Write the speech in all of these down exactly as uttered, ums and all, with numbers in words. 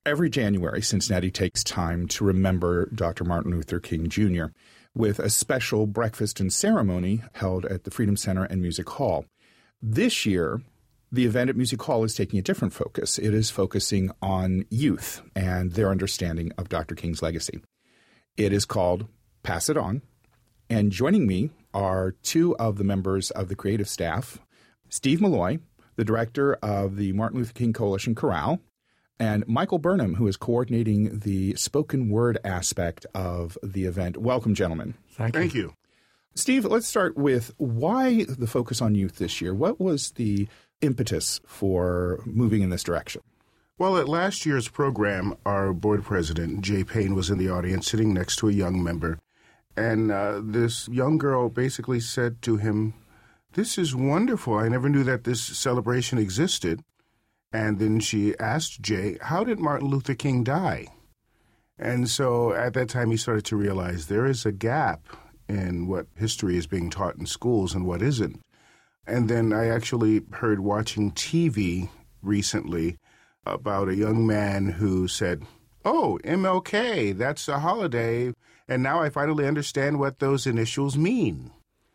Every January, Cincinnati takes time to remember Doctor Martin Luther King Junior with a special breakfast and ceremony held at the Freedom Center and Music Hall. This year, the event at Music Hall is taking a different focus. It is focusing on youth and their understanding of Doctor King's legacy. It is called Pass It On. And joining me are two of the members of the creative staff, Steve Malloy, the director of the Martin Luther King Coalition Chorale, and Michael Burnham, who is coordinating the spoken word aspect of the event. Welcome, gentlemen. Thank you. Thank you. Steve, let's start with why the focus on youth this year. What was the impetus for moving in this direction? Well, at last year's program, our board president, Jay Payne, was in the audience sitting next to a young member. And uh, this young girl basically said to him, "This is wonderful. I never knew that this celebration existed." And then she asked Jay, "How did Martin Luther King die?" And so at that time he started to realize there is a gap in what history is being taught in schools and what isn't. And then I actually heard watching T V recently about a young man who said, "Oh, M L K, that's a holiday, and now I finally understand what those initials mean."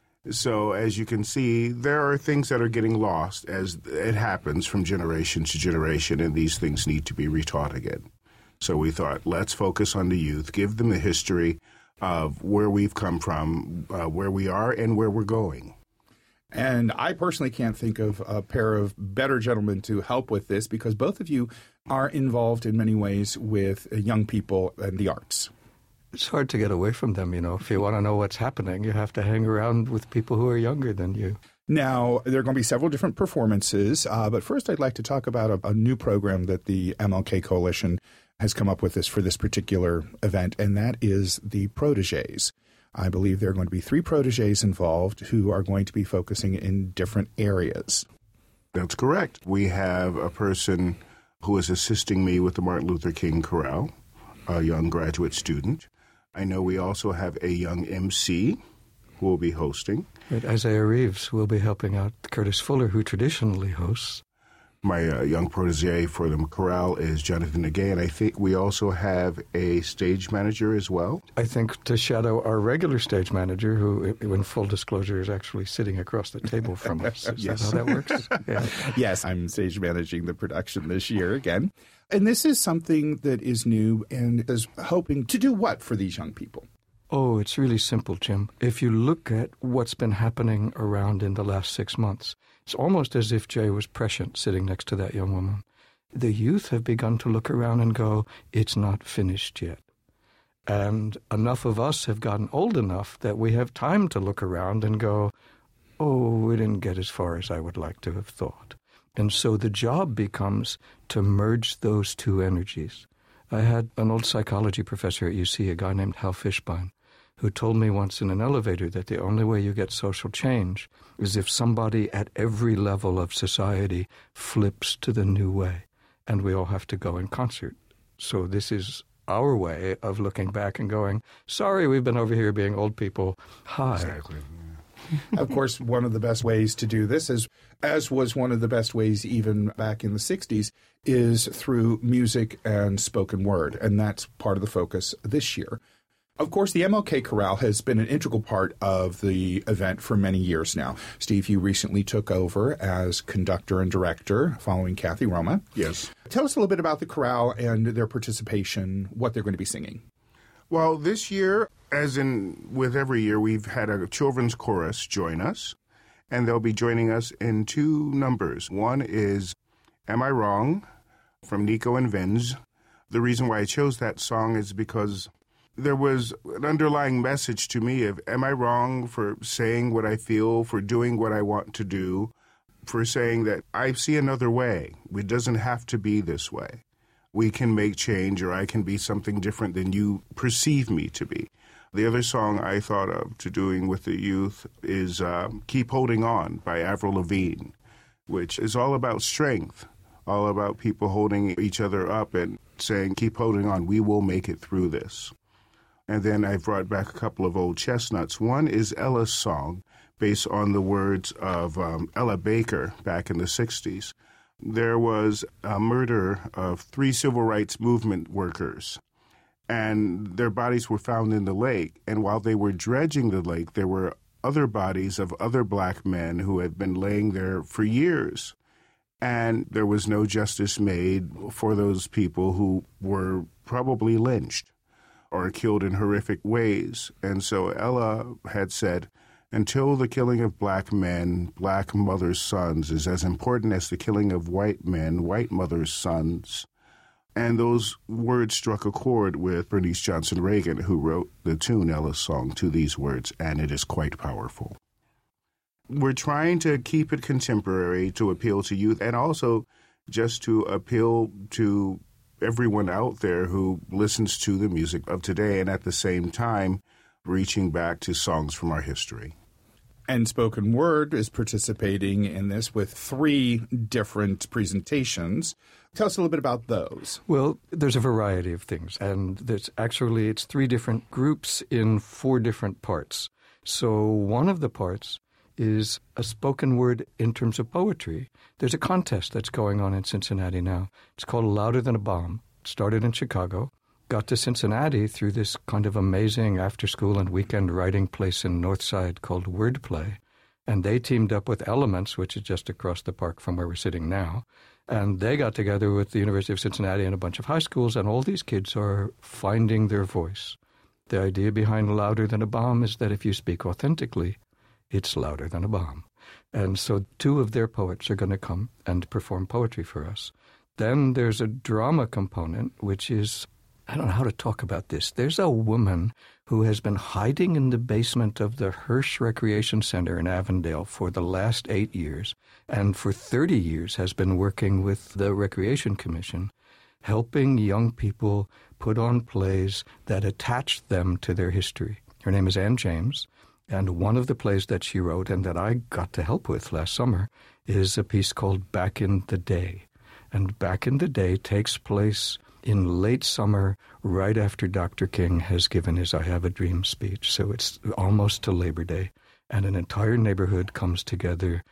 So as you can see, there are things that are getting lost as it happens from generation to generation, and these things need to be retaught again. So we thought, let's focus on the youth, give them the history of where we've come from, uh, where we are, and where we're going. And I personally can't think of a pair of better gentlemen to help with this because both of you are involved in many ways with young people and the arts. It's hard to get away from them, you know. If you want to know what's happening, you have to hang around with people who are younger than you. Now, there are going to be several different performances, uh, but first I'd like to talk about a, a new program that the M L K Coalition has come up with this for this particular event, and that is the Protégés. I believe there are going to be three protégés involved who are going to be focusing in different areas. That's correct. We have a person who is assisting me with the Martin Luther King Chorale, a young graduate student. I know we also have a young M C who will be hosting. Right, Isaiah Reeves will be helping out Curtis Fuller, who traditionally hosts. My uh, young protege for the chorale is Jonathan Negay, and I think we also have a stage manager as well. I think to shadow our regular stage manager, who, in full disclosure, is actually sitting across the table from us. Is Yes. that how that works? Yeah. Yes, I'm stage managing the production this year again. And this is something that is new and is hoping to do what for these young people? Oh, it's really simple, Jim. If you look at what's been happening around in the last six months, it's almost as if Jay was prescient sitting next to that young woman. The youth have begun to look around and go, it's not finished yet. And enough of us have gotten old enough that we have time to look around and go, oh, we didn't get as far as I would like to have thought. And so the job becomes to merge those two energies. I had an old psychology professor at U C, a guy named Hal Fishbein, who told me once in an elevator that the only way you get social change is if somebody at every level of society flips to the new way, and we all have to go in concert. So this is our way of looking back and going, sorry, we've been over here being old people. Hi. Exactly. Of course, one of the best ways to do this, is, as was one of the best ways even back in the sixties, is through music and spoken word, and that's part of the focus this year. Of course, the M L K Chorale has been an integral part of the event for many years now. Steve, you recently took over as conductor and director following Kathy Roma. Yes. Tell us a little bit about the chorale and their participation, what they're going to be singing. Well, this year, as in with every year, we've had a children's chorus join us, and they'll be joining us in two numbers. One is Am I Wrong? From Nico and Vinz. The reason why I chose that song is because there was an underlying message to me of, am I wrong for saying what I feel, for doing what I want to do, for saying that I see another way. It doesn't have to be this way. We can make change, or I can be something different than you perceive me to be. The other song I thought of to doing with the youth is uh, Keep Holding On by Avril Lavigne, which is all about strength, all about people holding each other up and saying, keep holding on, we will make it through this. And then I brought back a couple of old chestnuts. One is Ella's song, based on the words of um, Ella Baker back in the sixties. there was a murder of three civil rights movement workers, and their bodies were found in the lake. And while they were dredging the lake, there were other bodies of other black men who had been laying there for years. And there was no justice made for those people who were probably lynched or killed in horrific ways. And so Ella had said, until the killing of black men, black mothers' sons is as important as the killing of white men, white mothers' sons. And those words struck a chord with Bernice Johnson Reagan, who wrote the tune, Ella's Song, to these words, and it is quite powerful. We're trying to keep it contemporary to appeal to youth and also just to appeal to everyone out there who listens to the music of today and at the same time reaching back to songs from our history. And Spoken Word is participating in this with three different presentations. Tell us a little bit about those. Well, there's a variety of things, and there's actually it's three different groups in four different parts. So one of the parts is a spoken word in terms of poetry. There's a contest that's going on in Cincinnati now. It's called Louder Than a Bomb. It started in Chicago, got to Cincinnati through this kind of amazing after-school and weekend writing place in Northside called Wordplay. And they teamed up with Elements, which is just across the park from where we're sitting now. And they got together with the University of Cincinnati and a bunch of high schools, and all these kids are finding their voice. The idea behind Louder Than a Bomb is that if you speak authentically, it's louder than a bomb. And so two of their poets are going to come and perform poetry for us. Then there's a drama component, which is, I don't know how to talk about this. There's a woman who has been hiding in the basement of the Hirsch Recreation Center in Avondale for the last eight years, and for thirty years has been working with the Recreation Commission, helping young people put on plays that attach them to their history. Her name is Ann James. And one of the plays that she wrote and that I got to help with last summer is a piece called Back in the Day. And Back in the Day takes place in late summer, right after Doctor King has given his I Have a Dream speech. So it's almost to Labor Day. And an entire neighborhood comes together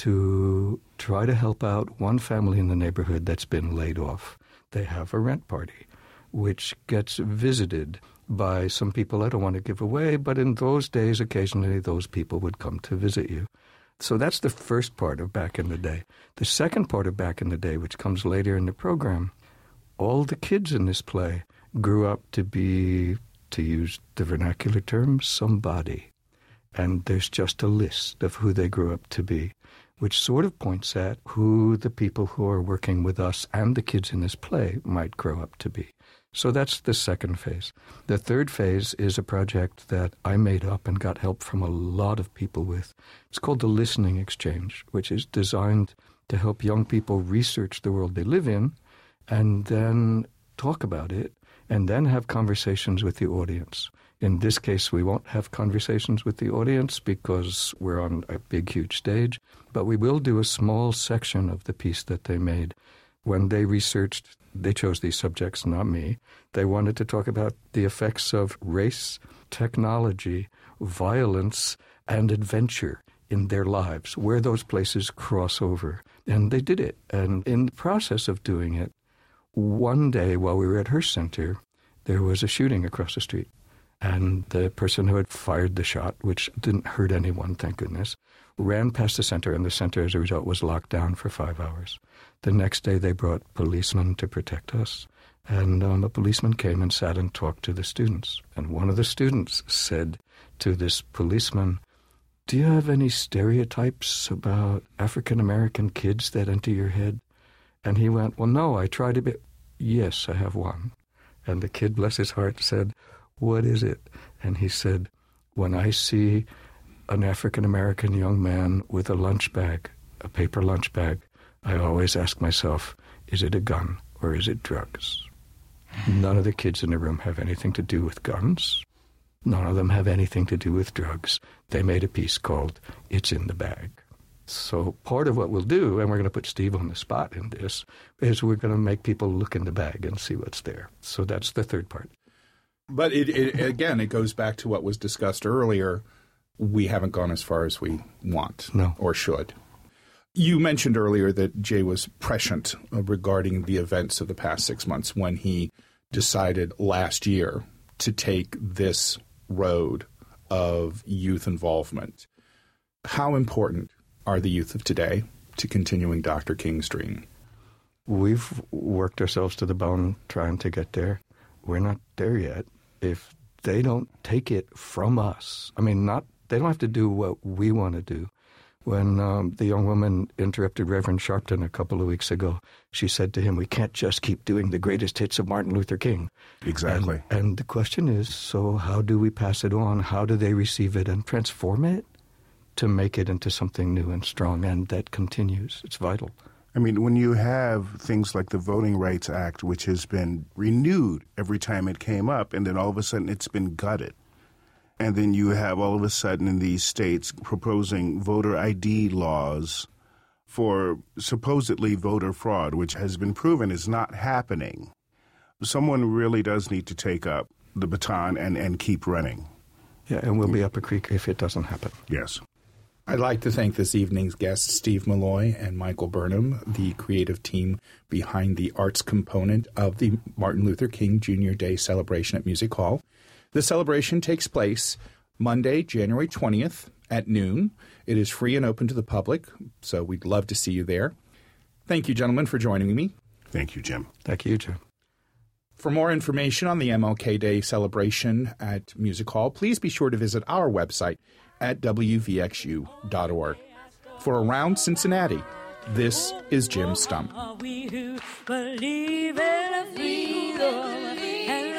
to try to help out one family in the neighborhood that's been laid off. They have a rent party, which gets visited by some people I don't want to give away, but in those days, occasionally those people would come to visit you. So that's the first part of Back in the Day. The second part of Back in the Day, which comes later in the program, all the kids in this play grew up to be, to use the vernacular term, somebody. And there's just a list of who they grew up to be, which sort of points at who the people who are working with us and the kids in this play might grow up to be. So that's the second phase. The third phase is a project that I made up and got help from a lot of people with. It's called the Listening Exchange, which is designed to help young people research the world they live in and then talk about it and then have conversations with the audience. In this case, we won't have conversations with the audience because we're on a big, huge stage, but we will do a small section of the piece that they made. When they researched, they chose these subjects, not me. They wanted to talk about the effects of race, technology, violence, and adventure in their lives, where those places cross over. And they did it. And in the process of doing it, one day while we were at Hirsch Center, there was a shooting across the street. And the person who had fired the shot, which didn't hurt anyone, thank goodness, ran past the center, and the center, as a result, was locked down for five hours. The next day, they brought policemen to protect us. And um, a policeman came and sat and talked to the students. And one of the students said to this policeman, "Do you have any stereotypes about African-American kids that enter your head?" And he went, "Well, no, I try to be..." "Yes, I have one." And the kid, bless his heart, said, "What is it?" And he said, "When I see an African-American young man with a lunch bag, a paper lunch bag, I always ask myself, is it a gun or is it drugs?" None of the kids in the room have anything to do with guns. None of them have anything to do with drugs. They made a piece called It's in the Bag. So part of what we'll do, and we're going to put Steve on the spot in this, is we're going to make people look in the bag and see what's there. So that's the third part. But it, it again, it goes back to what was discussed earlier. We haven't gone as far as we want no. or should. You mentioned earlier that Jay was prescient regarding the events of the past six months when he decided last year to take this road of youth involvement. How important are the youth of today to continuing Doctor King's dream? We've worked ourselves to the bone trying to get there. We're not there yet. If they don't take it from us, I mean, not they don't have to do what we want to do. When um, the young woman interrupted Reverend Sharpton a couple of weeks ago, she said to him, we can't just keep doing the greatest hits of Martin Luther King. Exactly. And, and the question is, so how do we pass it on? How do they receive it and transform it to make it into something new and strong and that continues? It's vital. I mean, when you have things like the Voting Rights Act, which has been renewed every time it came up, and then all of a sudden it's been gutted. And then you have all of a sudden in these states proposing voter I D laws for supposedly voter fraud, which has been proven is not happening. Someone really does need to take up the baton and, and keep running. Yeah, and we'll be up a creek if it doesn't happen. Yes. I'd like to thank this evening's guests, Steve Malloy and Michael Burnham, the creative team behind the arts component of the Martin Luther King Junior Day celebration at Music Hall. The celebration takes place Monday, January twentieth at noon. It is free and open to the public, so we'd love to see you there. Thank you, gentlemen, for joining me. Thank you, Jim. Thank you, Jim. For more information on the M L K Day celebration at Music Hall, please be sure to visit our website at w v x u dot org. For Around Cincinnati, this is Jim Stump. We who believe in freedom and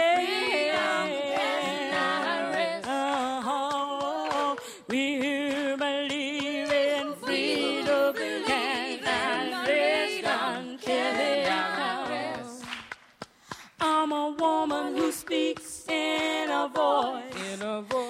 rest. We who believe in freedom cannot rest until they are rest. I'm a woman who speaks in a voice. In a voice.